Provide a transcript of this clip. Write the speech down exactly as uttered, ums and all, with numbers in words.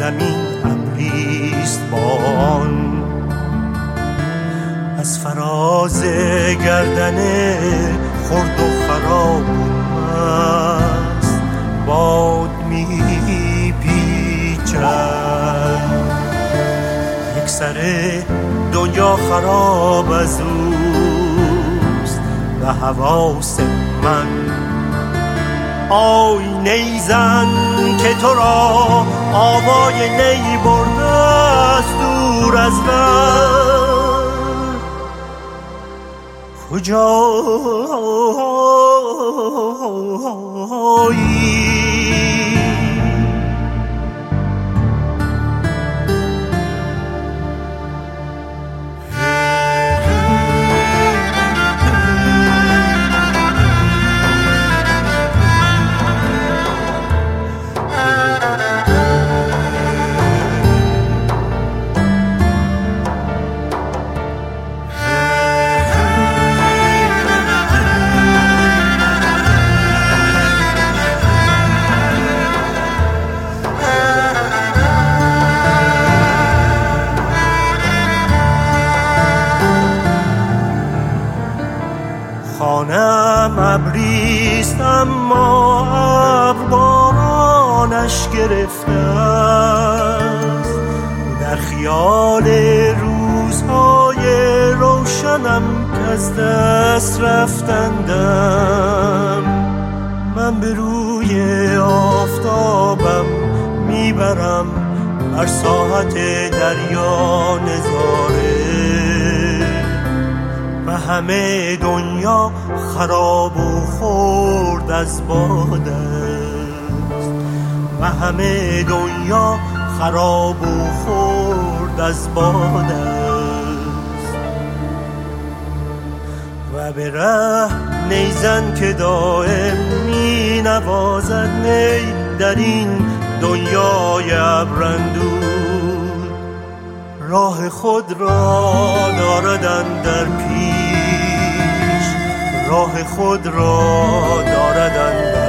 زمین ابریست بان، از فراز گردن خرد و خراب است باد می پیچد. یک سر دنیا خراب از اوست و حواس من. آی نیزن که تو را آوای نی برده است دور از من، کجایی؟ خانم ابریست اما ابر بارانش گرفته است. در خیال روزهای روشنم که از دست رفتندم، من به روی آفتابم میبرم بر ساحت دریا نظاره و همه دنیا خراب و خرد از باد است، و همه دنیا خراب و خرد از باد است. و به ره نیزن که دائم می نوازد نی در این دنیای ابراندود، راه خود را دارد اندر پیش، راه خود را دارد اندر